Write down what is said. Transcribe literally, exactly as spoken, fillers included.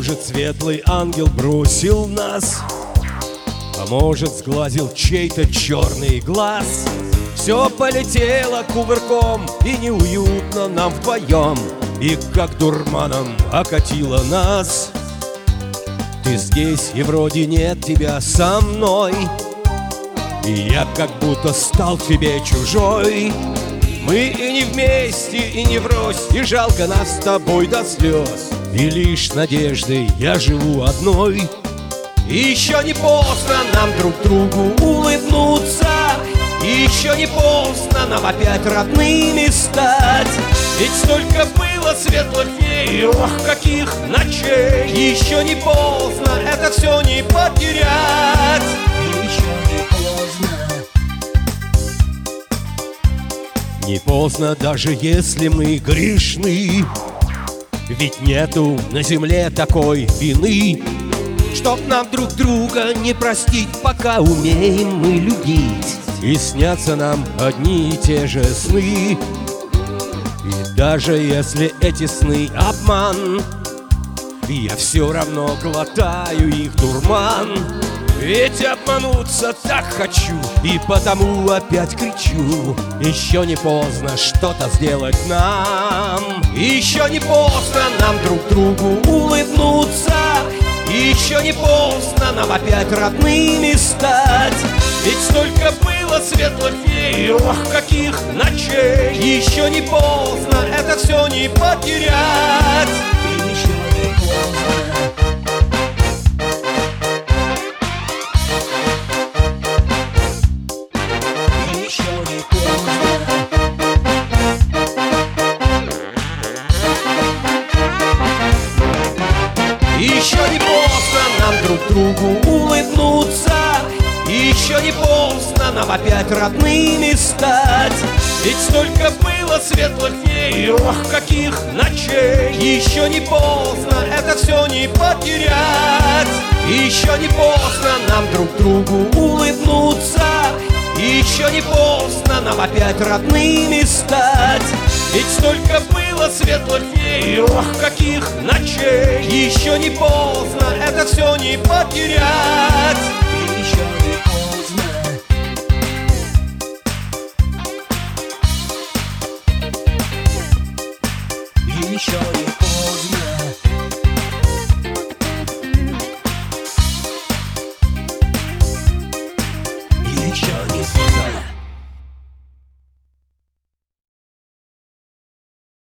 может, светлый ангел бросил нас, а может, сглазил чей-то черный глаз. Все полетело кувырком, и неуютно нам вдвоем, и как дурманом окатило нас. Ты здесь, и вроде нет тебя со мной, и я как будто стал тебе чужой. Мы и не вместе, и не врозь, и жалко нас с тобой до слез, и лишь надеждой я живу одной. И еще не поздно нам друг другу улыбнуться, и еще не поздно нам опять родными стать. Ведь столько было светлых дней, ох, каких ночей. Еще не поздно это все не потерять. Еще не поздно. Не поздно, даже если мы грешны, ведь нету на земле такой вины, чтоб нам друг друга не простить, пока умеем мы любить. И снятся нам одни и те же сны. И даже если эти сны обман, я все равно глотаю их дурман. Ведь обмануться так хочу, и потому опять кричу: еще не поздно что-то сделать нам. Еще не поздно нам друг другу улыбнуться, и еще не поздно нам опять родными стать. Ведь столько было светлых дней, ох, каких ночей. Еще не поздно это все не потерять. Еще не поздно. Еще не поздно. Еще не поздно нам друг другу улыбнуться, и еще не поздно нам опять родными стать. Ведь столько было светлых дней, ох, каких ночей. Еще не поздно это все не потерять. Еще не поздно нам друг другу улыбнуться, и еще не поздно нам опять родными стать. Ведь столько было светлых дней, ох, каких ночей. Еще не поздно это все не потерять. Еще не поздно. Еще не поздно. Еще